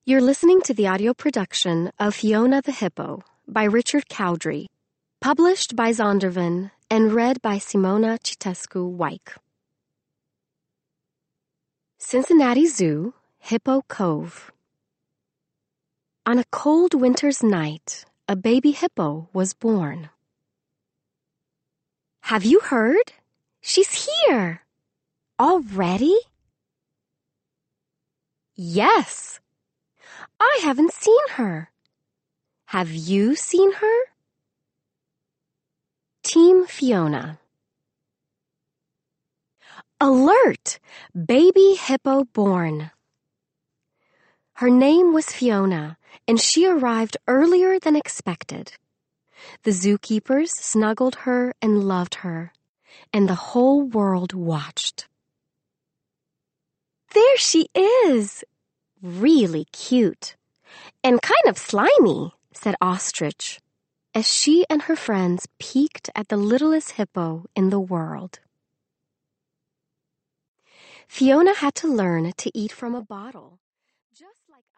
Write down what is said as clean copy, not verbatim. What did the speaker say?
You're listening to the audio production of Fiona the Hippo by Richard Cowdery, published by Zondervan and read by Simona Citescu-Wyke. Cincinnati Zoo, Hippo Cove. On a cold winter's night, a baby hippo was born. Have you heard? She's here! Already? Yes! I haven't seen her. Have you seen her? Team Fiona. Alert! Baby hippo born. Her name was Fiona, and she arrived earlier than expected. The zookeepers snuggled her and loved her, and the whole world watched. There she is! Really cute. And kind of slimy, said Ostrich, as she and her friends peeked at the littlest hippo in the world. Fiona had to learn to eat from a bottle, just like